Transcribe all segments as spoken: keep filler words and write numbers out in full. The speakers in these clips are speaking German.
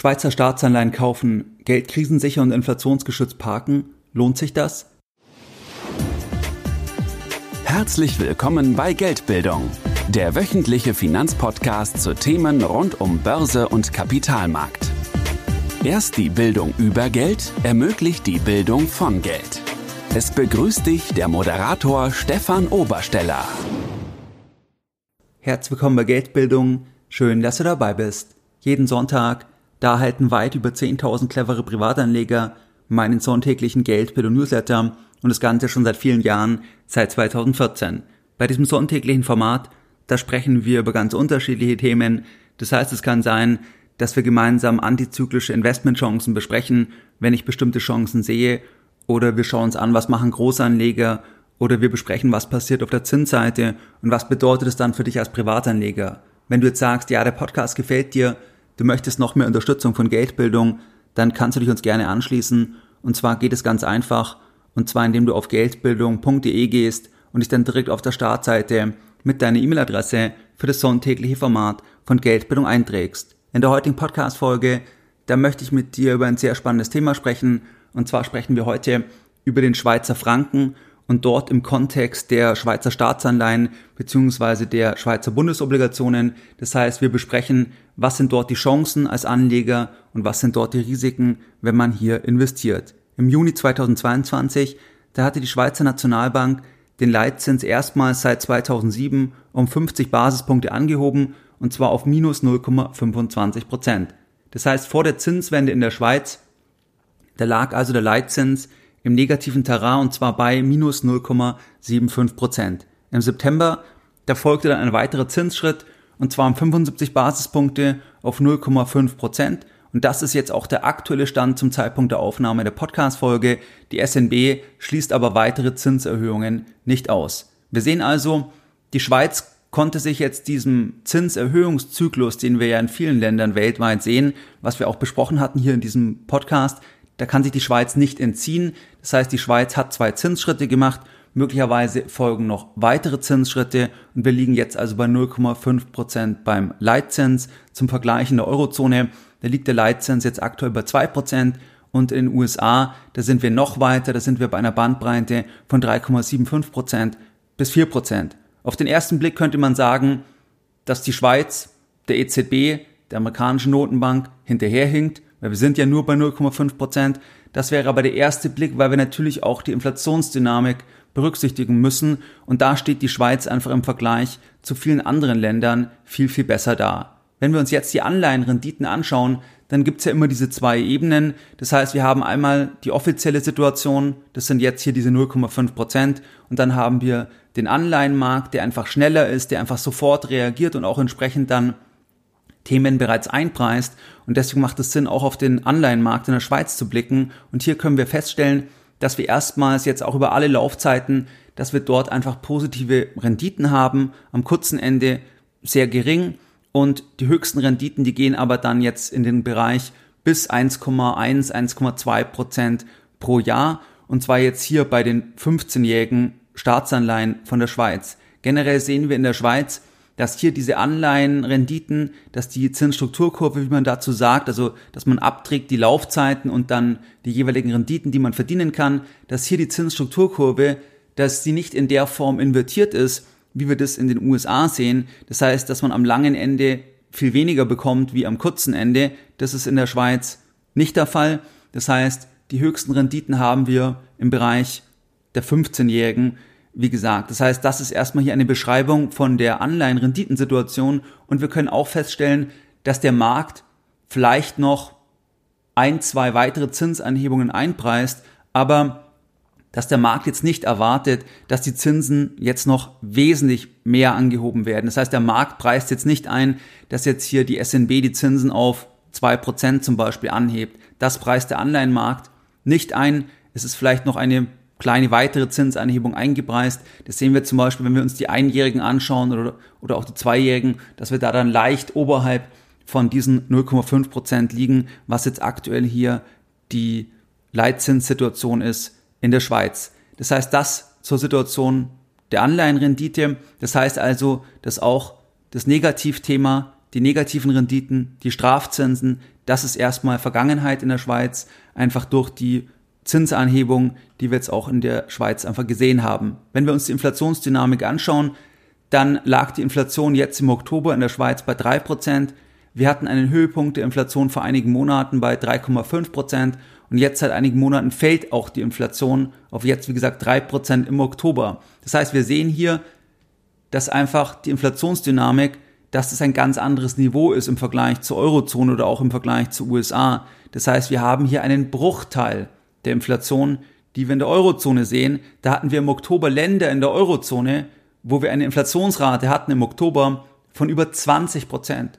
Schweizer Staatsanleihen kaufen, Geld krisensicher und inflationsgeschützt parken, lohnt sich das? Herzlich willkommen bei Geldbildung, der wöchentliche Finanzpodcast zu Themen rund um Börse und Kapitalmarkt. Erst die Bildung über Geld ermöglicht die Bildung von Geld. Es begrüßt dich der Moderator Stefan Obersteller. Herzlich willkommen bei Geldbildung, schön, dass du dabei bist. Jeden Sonntag, da erhalten weit über zehntausend clevere Privatanleger meinen sonntäglichen Geldbildung-Newsletter und das Ganze schon seit vielen Jahren, seit zweitausendvierzehn. Bei diesem sonntäglichen Format, da sprechen wir über ganz unterschiedliche Themen. Das heißt, es kann sein, dass wir gemeinsam antizyklische Investmentchancen besprechen, wenn ich bestimmte Chancen sehe, oder wir schauen uns an, was machen Großanleger, oder wir besprechen, was passiert auf der Zinsseite und was bedeutet es dann für dich als Privatanleger. Wenn du jetzt sagst, ja, der Podcast gefällt dir, du möchtest noch mehr Unterstützung von Geldbildung, dann kannst du dich uns gerne anschließen. Und zwar geht es ganz einfach, und zwar indem du auf geldbildung punkt de gehst und dich dann direkt auf der Startseite mit deiner E-Mail-Adresse für das sonntägliche Format von Geldbildung einträgst. In der heutigen Podcast-Folge, da möchte ich mit dir über ein sehr spannendes Thema sprechen. Und zwar sprechen wir heute über den Schweizer Franken und dort im Kontext der Schweizer Staatsanleihen bzw. der Schweizer Bundesobligationen. Das heißt, wir besprechen, was sind dort die Chancen als Anleger und was sind dort die Risiken, wenn man hier investiert. Im Juni zweitausendzweiundzwanzig, da hatte die Schweizer Nationalbank den Leitzins erstmals seit zweitausendsieben um fünfzig Basispunkte angehoben und zwar auf minus null Komma fünfundzwanzig Prozent. Das heißt, vor der Zinswende in der Schweiz, da lag also der Leitzins im negativen Terrain und zwar bei minus null Komma fünfundsiebzig Prozent. Im September, da folgte dann ein weiterer Zinsschritt und zwar um fünfundsiebzig Basispunkte auf null Komma fünf Prozent. Und das ist jetzt auch der aktuelle Stand zum Zeitpunkt der Aufnahme der Podcast-Folge. Die S N B schließt aber weitere Zinserhöhungen nicht aus. Wir sehen also, die Schweiz konnte sich jetzt diesem Zinserhöhungszyklus, den wir ja in vielen Ländern weltweit sehen, was wir auch besprochen hatten hier in diesem Podcast, da kann sich die Schweiz nicht entziehen. Das heißt, die Schweiz hat zwei Zinsschritte gemacht, möglicherweise folgen noch weitere Zinsschritte und wir liegen jetzt also bei null Komma fünf Prozent beim Leitzins. Zum Vergleich in der Eurozone, da liegt der Leitzins jetzt aktuell bei zwei Prozent und in den U S A, da sind wir noch weiter, da sind wir bei einer Bandbreite von drei Komma fünfundsiebzig Prozent bis vier Prozent. Auf den ersten Blick könnte man sagen, dass die Schweiz, der E Z B, der amerikanischen Notenbank, hinterherhinkt, weil wir sind ja nur bei null Komma fünf Prozent. Das wäre aber der erste Blick, weil wir natürlich auch die Inflationsdynamik berücksichtigen müssen. Und da steht die Schweiz einfach im Vergleich zu vielen anderen Ländern viel, viel besser da. Wenn wir uns jetzt die Anleihenrenditen anschauen, dann gibt's ja immer diese zwei Ebenen. Das heißt, wir haben einmal die offizielle Situation, das sind jetzt hier diese null Komma fünf Prozent. Und dann haben wir den Anleihenmarkt, der einfach schneller ist, der einfach sofort reagiert und auch entsprechend dann Themen bereits einpreist und deswegen macht es Sinn, auch auf den Anleihenmarkt in der Schweiz zu blicken und hier können wir feststellen, dass wir erstmals jetzt auch über alle Laufzeiten, dass wir dort einfach positive Renditen haben, am kurzen Ende sehr gering und die höchsten Renditen, die gehen aber dann jetzt in den Bereich bis eins Komma eins, eins Komma zwei Prozent pro Jahr und zwar jetzt hier bei den fünfzehnjährigen Staatsanleihen von der Schweiz. Generell sehen wir in der Schweiz, dass hier diese Anleihenrenditen, dass die Zinsstrukturkurve, wie man dazu sagt, also dass man abträgt die Laufzeiten und dann die jeweiligen Renditen, die man verdienen kann, dass hier die Zinsstrukturkurve, dass sie nicht in der Form invertiert ist, wie wir das in den U S A sehen. Das heißt, dass man am langen Ende viel weniger bekommt wie am kurzen Ende. Das ist in der Schweiz nicht der Fall. Das heißt, die höchsten Renditen haben wir im Bereich der fünfzehnjährigen. Wie gesagt, das heißt, das ist erstmal hier eine Beschreibung von der Anleihenrenditensituation und wir können auch feststellen, dass der Markt vielleicht noch ein, zwei weitere Zinsanhebungen einpreist, aber dass der Markt jetzt nicht erwartet, dass die Zinsen jetzt noch wesentlich mehr angehoben werden. Das heißt, der Markt preist jetzt nicht ein, dass jetzt hier die S N B die Zinsen auf zwei Prozent zum Beispiel anhebt. Das preist der Anleihenmarkt nicht ein. Es ist vielleicht noch eine kleine weitere Zinsanhebung eingepreist. Das sehen wir zum Beispiel, wenn wir uns die Einjährigen anschauen oder, oder auch die Zweijährigen, dass wir da dann leicht oberhalb von diesen null Komma fünf Prozent liegen, was jetzt aktuell hier die Leitzinssituation ist in der Schweiz. Das heißt, das zur Situation der Anleihenrendite. Das heißt also, dass auch das Negativthema die negativen Renditen, die Strafzinsen, das ist erstmal Vergangenheit in der Schweiz, einfach durch die Zinsanhebung, die wir jetzt auch in der Schweiz einfach gesehen haben. Wenn wir uns die Inflationsdynamik anschauen, dann lag die Inflation jetzt im Oktober in der Schweiz bei drei Prozent. Wir hatten einen Höhepunkt der Inflation vor einigen Monaten bei drei Komma fünf Prozent und jetzt seit einigen Monaten fällt auch die Inflation auf jetzt, wie gesagt, drei Prozent im Oktober. Das heißt, wir sehen hier, dass einfach die Inflationsdynamik, dass das ein ganz anderes Niveau ist im Vergleich zur Eurozone oder auch im Vergleich zu U S A. Das heißt, wir haben hier einen Bruchteil der Inflation, die wir in der Eurozone sehen. Da hatten wir im Oktober Länder in der Eurozone, wo wir eine Inflationsrate hatten im Oktober von über zwanzig Prozent.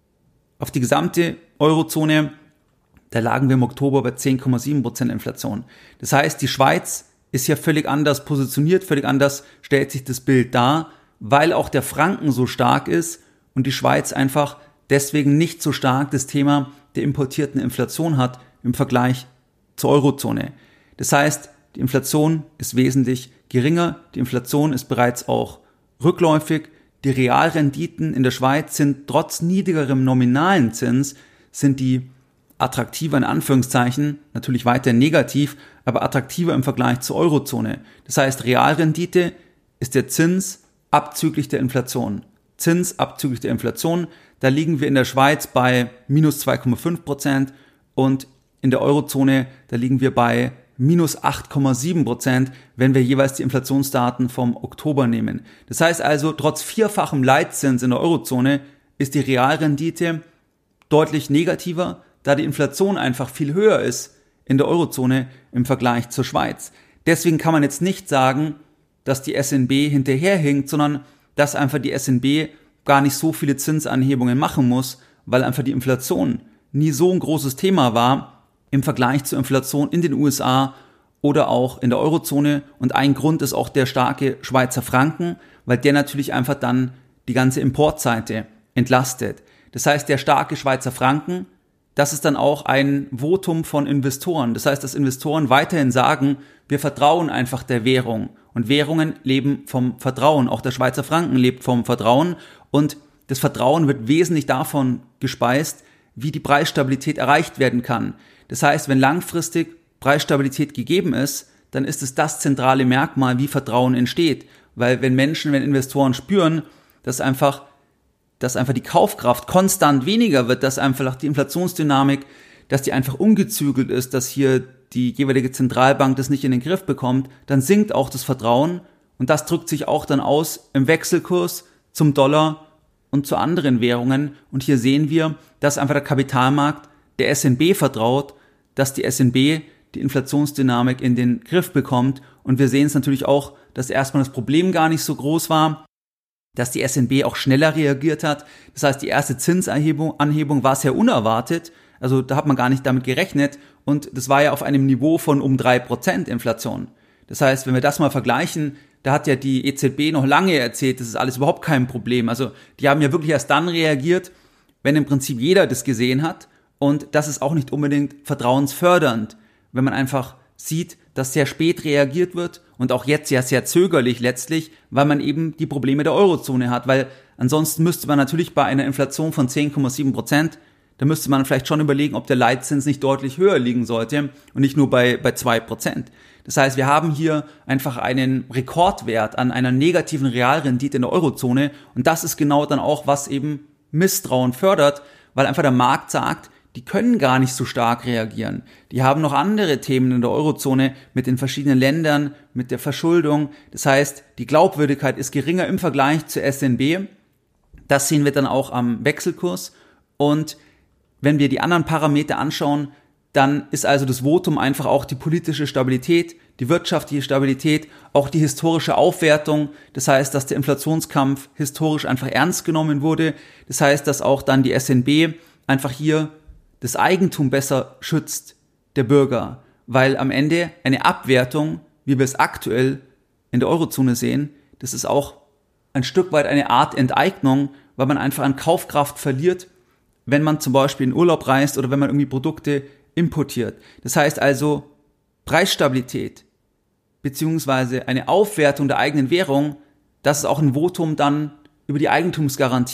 Auf die gesamte Eurozone, da lagen wir im Oktober bei zehn Komma sieben Prozent Inflation. Das heißt, die Schweiz ist ja völlig anders positioniert, völlig anders stellt sich das Bild dar, weil auch der Franken so stark ist und die Schweiz einfach deswegen nicht so stark das Thema der importierten Inflation hat im Vergleich zur Eurozone. Das heißt, die Inflation ist wesentlich geringer, die Inflation ist bereits auch rückläufig, die Realrenditen in der Schweiz sind trotz niedrigerem nominalen Zins, sind die attraktiver in Anführungszeichen, natürlich weiter negativ, aber attraktiver im Vergleich zur Eurozone. Das heißt, Realrendite ist der Zins abzüglich der Inflation. Zins abzüglich der Inflation, da liegen wir in der Schweiz bei minus zwei Komma fünf Prozent und in der Eurozone, da liegen wir bei minus acht Komma sieben Prozent, wenn wir jeweils die Inflationsdaten vom Oktober nehmen. Das heißt also, trotz vierfachem Leitzins in der Eurozone ist die Realrendite deutlich negativer, da die Inflation einfach viel höher ist in der Eurozone im Vergleich zur Schweiz. Deswegen kann man jetzt nicht sagen, dass die S N B hinterherhinkt, sondern dass einfach die S N B gar nicht so viele Zinsanhebungen machen muss, weil einfach die Inflation nie so ein großes Thema war im Vergleich zur Inflation in den U S A oder auch in der Eurozone. Und ein Grund ist auch der starke Schweizer Franken, weil der natürlich einfach dann die ganze Importseite entlastet. Das heißt, der starke Schweizer Franken, das ist dann auch ein Votum von Investoren. Das heißt, dass Investoren weiterhin sagen, wir vertrauen einfach der Währung. Und Währungen leben vom Vertrauen. Auch der Schweizer Franken lebt vom Vertrauen. Und das Vertrauen wird wesentlich davon gespeist, wie die Preisstabilität erreicht werden kann. Das heißt, wenn langfristig Preisstabilität gegeben ist, dann ist es das zentrale Merkmal, wie Vertrauen entsteht. Weil wenn Menschen, wenn Investoren spüren, dass einfach, dass einfach die Kaufkraft konstant weniger wird, dass einfach die Inflationsdynamik, dass die einfach ungezügelt ist, dass hier die jeweilige Zentralbank das nicht in den Griff bekommt, dann sinkt auch das Vertrauen und das drückt sich auch dann aus im Wechselkurs zum Dollar und zu anderen Währungen. Und hier sehen wir, dass einfach der Kapitalmarkt der S N B vertraut, dass die S N B die Inflationsdynamik in den Griff bekommt. Und wir sehen es natürlich auch, dass erstmal das Problem gar nicht so groß war, dass die S N B auch schneller reagiert hat. Das heißt, die erste Zinsanhebung Anhebung war sehr unerwartet. Also da hat man gar nicht damit gerechnet. Und das war ja auf einem Niveau von um drei Prozent Inflation. Das heißt, wenn wir das mal vergleichen, da hat ja die E Z B noch lange erzählt, das ist alles überhaupt kein Problem. Also die haben ja wirklich erst dann reagiert, wenn im Prinzip jeder das gesehen hat. Und das ist auch nicht unbedingt vertrauensfördernd, wenn man einfach sieht, dass sehr spät reagiert wird und auch jetzt ja sehr zögerlich letztlich, weil man eben die Probleme der Eurozone hat. Weil ansonsten müsste man natürlich bei einer Inflation von zehn Komma sieben Prozent, da müsste man vielleicht schon überlegen, ob der Leitzins nicht deutlich höher liegen sollte und nicht nur bei, bei zwei Prozent. Das heißt, wir haben hier einfach einen Rekordwert an einer negativen Realrendite in der Eurozone und das ist genau dann auch, was eben Misstrauen fördert, weil einfach der Markt sagt, die können gar nicht so stark reagieren. Die haben noch andere Themen in der Eurozone mit den verschiedenen Ländern, mit der Verschuldung. Das heißt, die Glaubwürdigkeit ist geringer im Vergleich zur S N B. Das sehen wir dann auch am Wechselkurs. Und wenn wir die anderen Parameter anschauen, dann ist also das Votum einfach auch die politische Stabilität, die wirtschaftliche Stabilität, auch die historische Aufwertung. Das heißt, dass der Inflationskampf historisch einfach ernst genommen wurde. Das heißt, dass auch dann die S N B einfach hier das Eigentum besser schützt der Bürger, weil am Ende eine Abwertung, wie wir es aktuell in der Eurozone sehen, das ist auch ein Stück weit eine Art Enteignung, weil man einfach an Kaufkraft verliert, wenn man zum Beispiel in Urlaub reist oder wenn man irgendwie Produkte importiert. Das heißt also, Preisstabilität beziehungsweise eine Aufwertung der eigenen Währung, das ist auch ein Votum dann über die Eigentumsgarantie.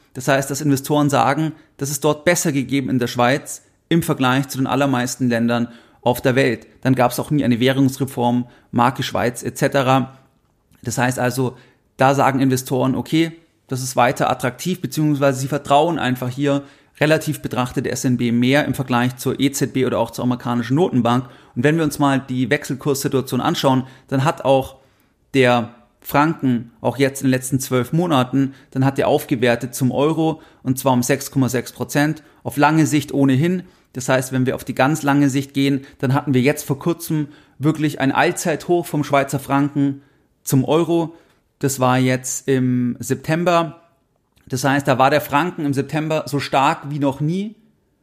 Das heißt, dass Investoren sagen, das ist dort besser gegeben in der Schweiz im Vergleich zu den allermeisten Ländern auf der Welt. Dann gab es auch nie eine Währungsreform, Marke Schweiz et cetera. Das heißt also, da sagen Investoren, okay, das ist weiter attraktiv, beziehungsweise sie vertrauen einfach hier relativ betrachtet der S N B mehr im Vergleich zur E Z B oder auch zur amerikanischen Notenbank. Und wenn wir uns mal die Wechselkurssituation anschauen, dann hat auch der Franken, auch jetzt in den letzten zwölf Monaten, dann hat er aufgewertet zum Euro und zwar um sechs Komma sechs Prozent, auf lange Sicht ohnehin. Das heißt, wenn wir auf die ganz lange Sicht gehen, dann hatten wir jetzt vor kurzem wirklich ein Allzeithoch vom Schweizer Franken zum Euro. Das war jetzt im September. Das heißt, da war der Franken im September so stark wie noch nie.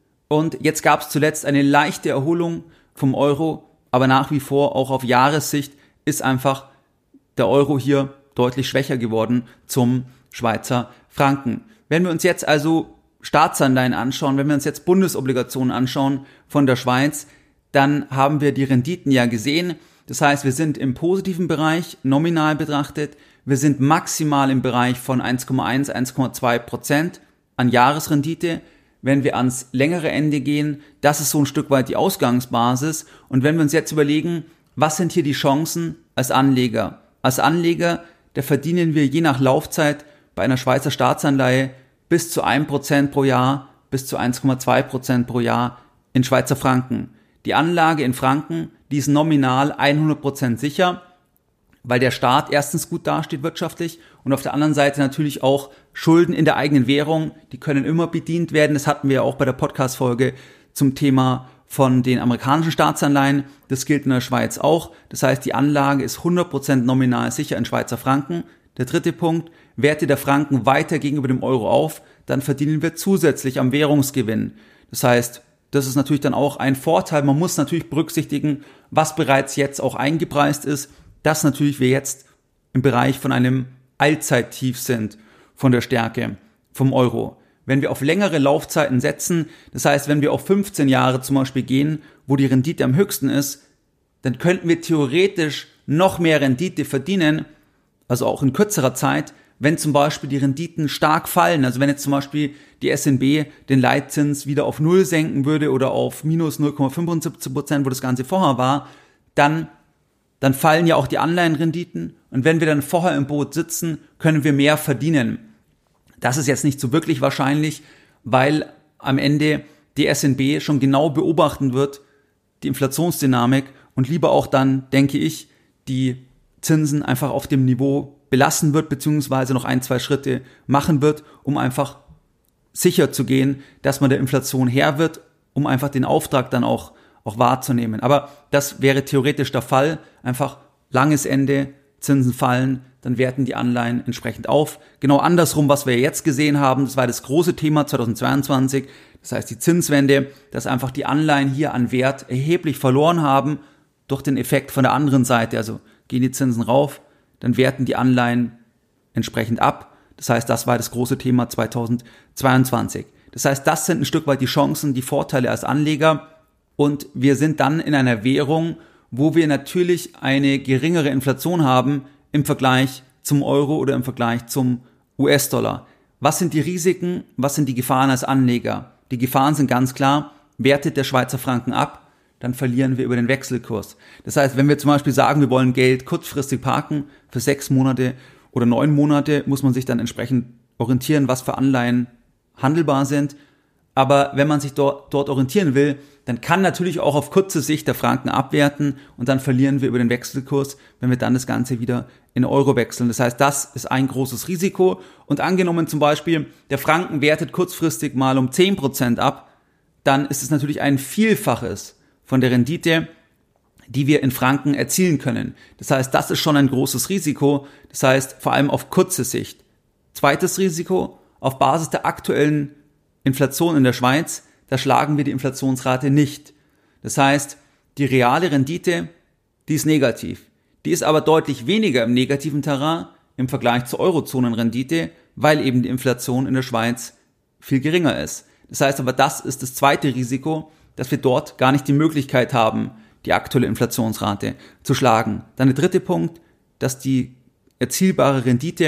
Und jetzt gab es zuletzt eine leichte Erholung vom Euro, aber nach wie vor auch auf Jahressicht ist einfach der Euro hier deutlich schwächer geworden zum Schweizer Franken. Wenn wir uns jetzt also Staatsanleihen anschauen, wenn wir uns jetzt Bundesobligationen anschauen von der Schweiz, dann haben wir die Renditen ja gesehen. Das heißt, wir sind im positiven Bereich, nominal betrachtet. Wir sind maximal im Bereich von eins Komma eins, eins Komma zwei Prozent an Jahresrendite. Wenn wir ans längere Ende gehen, das ist so ein Stück weit die Ausgangsbasis. Und wenn wir uns jetzt überlegen, was sind hier die Chancen als Anleger? Als Anleger, da verdienen wir je nach Laufzeit bei einer Schweizer Staatsanleihe bis zu ein Prozent pro Jahr, bis zu eins Komma zwei Prozent pro Jahr in Schweizer Franken. Die Anlage in Franken, die ist nominal hundert Prozent sicher, weil der Staat erstens gut dasteht wirtschaftlich und auf der anderen Seite natürlich auch Schulden in der eigenen Währung, die können immer bedient werden. Das hatten wir ja auch bei der Podcast-Folge zum Thema von den amerikanischen Staatsanleihen. Das gilt in der Schweiz auch. Das heißt, die Anlage ist hundert Prozent nominal sicher in Schweizer Franken. Der dritte Punkt, werte der Franken weiter gegenüber dem Euro auf, dann verdienen wir zusätzlich am Währungsgewinn. Das heißt, das ist natürlich dann auch ein Vorteil. Man muss natürlich berücksichtigen, was bereits jetzt auch eingepreist ist, dass natürlich wir jetzt im Bereich von einem Allzeittief sind von der Stärke vom Euro. Wenn wir auf längere Laufzeiten setzen, das heißt, wenn wir auf fünfzehn Jahre zum Beispiel gehen, wo die Rendite am höchsten ist, dann könnten wir theoretisch noch mehr Rendite verdienen, also auch in kürzerer Zeit, wenn zum Beispiel die Renditen stark fallen. Also wenn jetzt zum Beispiel die S N B den Leitzins wieder auf Null senken würde oder auf minus null Komma fünfundsiebzig Prozent, wo das Ganze vorher war, dann, dann fallen ja auch die Anleihenrenditen. Und wenn wir dann vorher im Boot sitzen, können wir mehr verdienen. Das ist jetzt nicht so wirklich wahrscheinlich, weil am Ende die S N B schon genau beobachten wird, die Inflationsdynamik und lieber auch dann, denke ich, die Zinsen einfach auf dem Niveau belassen wird, beziehungsweise noch ein, zwei Schritte machen wird, um einfach sicher zu gehen, dass man der Inflation Herr wird, um einfach den Auftrag dann auch, auch wahrzunehmen. Aber das wäre theoretisch der Fall, einfach langes Ende, Zinsen fallen, dann werten die Anleihen entsprechend auf. Genau andersrum, was wir jetzt gesehen haben, das war das große Thema zweitausendzweiundzwanzig, das heißt die Zinswende, dass einfach die Anleihen hier an Wert erheblich verloren haben durch den Effekt von der anderen Seite. Also gehen die Zinsen rauf, dann werten die Anleihen entsprechend ab. Das heißt, das war das große Thema zweitausendzweiundzwanzig. Das heißt, das sind ein Stück weit die Chancen, die Vorteile als Anleger. Und wir sind dann in einer Währung, wo wir natürlich eine geringere Inflation haben im Vergleich zum Euro oder im Vergleich zum U S-Dollar. Was sind die Risiken? Was sind die Gefahren als Anleger? Die Gefahren sind ganz klar, wertet der Schweizer Franken ab, dann verlieren wir über den Wechselkurs. Das heißt, wenn wir zum Beispiel sagen, wir wollen Geld kurzfristig parken für sechs Monate oder neun Monate, muss man sich dann entsprechend orientieren, was für Anleihen handelbar sind. Aber wenn man sich dort, dort orientieren will, dann kann natürlich auch auf kurze Sicht der Franken abwerten und dann verlieren wir über den Wechselkurs, wenn wir dann das Ganze wieder in Euro wechseln. Das heißt, das ist ein großes Risiko. Und angenommen zum Beispiel, der Franken wertet kurzfristig mal um zehn Prozent ab, dann ist es natürlich ein Vielfaches von der Rendite, die wir in Franken erzielen können. Das heißt, das ist schon ein großes Risiko. Das heißt, vor allem auf kurze Sicht. Zweites Risiko, auf Basis der aktuellen Inflation in der Schweiz, da schlagen wir die Inflationsrate nicht. Das heißt, die reale Rendite, die ist negativ. Die ist aber deutlich weniger im negativen Terrain im Vergleich zur Eurozonenrendite, weil eben die Inflation in der Schweiz viel geringer ist. Das heißt aber, das ist das zweite Risiko, dass wir dort gar nicht die Möglichkeit haben, die aktuelle Inflationsrate zu schlagen. Dann der dritte Punkt, dass die erzielbare Rendite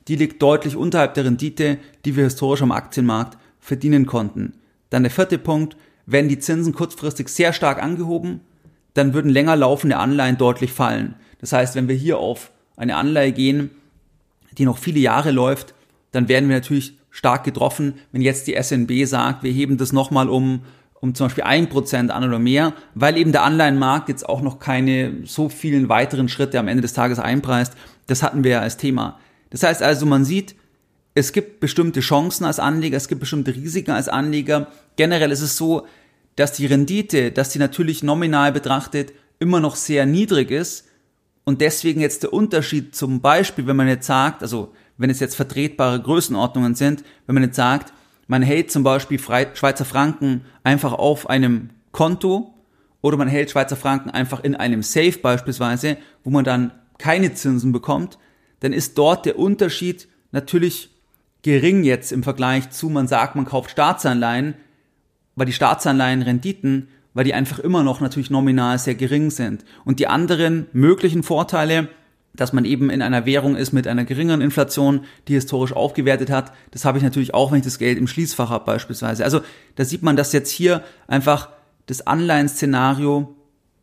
die liegt deutlich unterhalb der Rendite, die wir historisch am Aktienmarkt verdienen konnten. Dann der vierte Punkt, werden die Zinsen kurzfristig sehr stark angehoben, dann würden länger laufende Anleihen deutlich fallen. Das heißt, wenn wir hier auf eine Anleihe gehen, die noch viele Jahre läuft, dann werden wir natürlich stark getroffen, wenn jetzt die S N B sagt, wir heben das nochmal um, um zum Beispiel ein Prozent an oder mehr, weil eben der Anleihenmarkt jetzt auch noch keine so vielen weiteren Schritte am Ende des Tages einpreist. Das hatten wir ja als Thema. Das heißt also, man sieht, es gibt bestimmte Chancen als Anleger, es gibt bestimmte Risiken als Anleger. Generell ist es so, dass die Rendite, dass die natürlich nominal betrachtet immer noch sehr niedrig ist und deswegen jetzt der Unterschied zum Beispiel, wenn man jetzt sagt, also wenn es jetzt vertretbare Größenordnungen sind, wenn man jetzt sagt, man hält zum Beispiel Schweizer Franken einfach auf einem Konto oder man hält Schweizer Franken einfach in einem Safe beispielsweise, wo man dann keine Zinsen bekommt, dann ist dort der Unterschied natürlich gering jetzt im Vergleich zu, man sagt, man kauft Staatsanleihen, weil die Staatsanleihenrenditen, weil die einfach immer noch natürlich nominal sehr gering sind. Und die anderen möglichen Vorteile, dass man eben in einer Währung ist mit einer geringeren Inflation, die historisch aufgewertet hat, das habe ich natürlich auch, wenn ich das Geld im Schließfach habe beispielsweise. Also da sieht man, dass jetzt hier einfach das Anleihenszenario,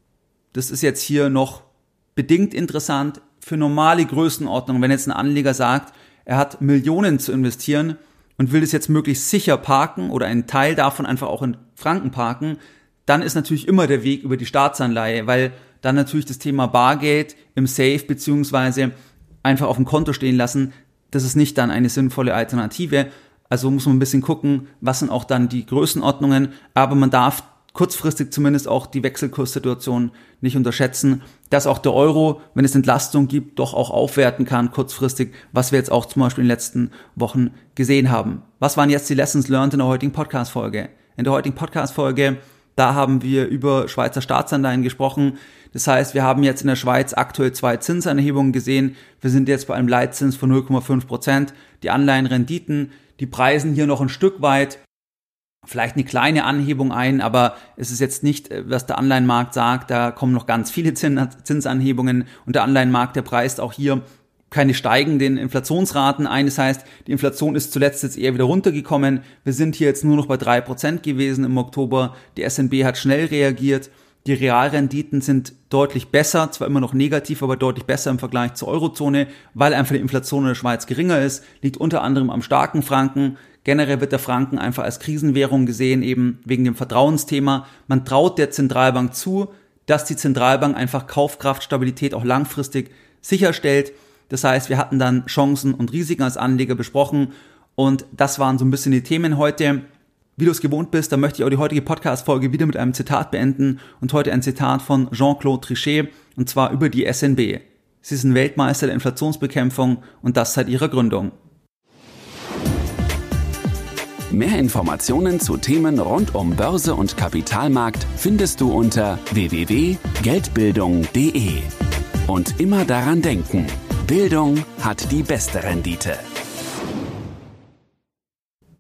das ist jetzt hier noch bedingt interessant für normale Größenordnungen. Wenn jetzt ein Anleger sagt, er hat Millionen zu investieren und will das jetzt möglichst sicher parken oder einen Teil davon einfach auch in Franken parken, dann ist natürlich immer der Weg über die Staatsanleihe, weil dann natürlich das Thema Bargeld im Safe beziehungsweise einfach auf dem Konto stehen lassen, das ist nicht dann eine sinnvolle Alternative. Also muss man ein bisschen gucken, was sind auch dann die Größenordnungen, aber man darf kurzfristig zumindest auch die Wechselkurssituation nicht unterschätzen, dass auch der Euro, wenn es Entlastung gibt, doch auch aufwerten kann kurzfristig, was wir jetzt auch zum Beispiel in den letzten Wochen gesehen haben. Was waren jetzt die Lessons learned in der heutigen Podcast-Folge? In der heutigen Podcast-Folge, da haben wir über Schweizer Staatsanleihen gesprochen. Das heißt, wir haben jetzt in der Schweiz aktuell zwei Zinsanhebungen gesehen. Wir sind jetzt bei einem Leitzins von null Komma fünf Prozent. Die Anleihenrenditen, die preisen hier noch ein Stück weit vielleicht eine kleine Anhebung ein, aber es ist jetzt nicht, was der Anleihenmarkt sagt, da kommen noch ganz viele Zinsanhebungen und der Anleihenmarkt, der preist auch hier keine steigenden Inflationsraten ein. Das heißt, die Inflation ist zuletzt jetzt eher wieder runtergekommen. Wir sind hier jetzt nur noch bei drei Prozent gewesen im Oktober. Die S N B hat schnell reagiert. Die Realrenditen sind deutlich besser, zwar immer noch negativ, aber deutlich besser im Vergleich zur Eurozone, weil einfach die Inflation in der Schweiz geringer ist, liegt unter anderem am starken Franken. Generell wird der Franken einfach als Krisenwährung gesehen, eben wegen dem Vertrauensthema. Man traut der Zentralbank zu, dass die Zentralbank einfach Kaufkraftstabilität auch langfristig sicherstellt. Das heißt, wir hatten dann Chancen und Risiken als Anleger besprochen und das waren so ein bisschen die Themen heute. Wie du es gewohnt bist, da möchte ich auch die heutige Podcast-Folge wieder mit einem Zitat beenden und heute ein Zitat von Jean-Claude Trichet und zwar über die S N B. Sie sind Weltmeister der Inflationsbekämpfung und das seit ihrer Gründung. Mehr Informationen zu Themen rund um Börse und Kapitalmarkt findest du unter w w w punkt geldbildung punkt d e. Und immer daran denken, Bildung hat die beste Rendite.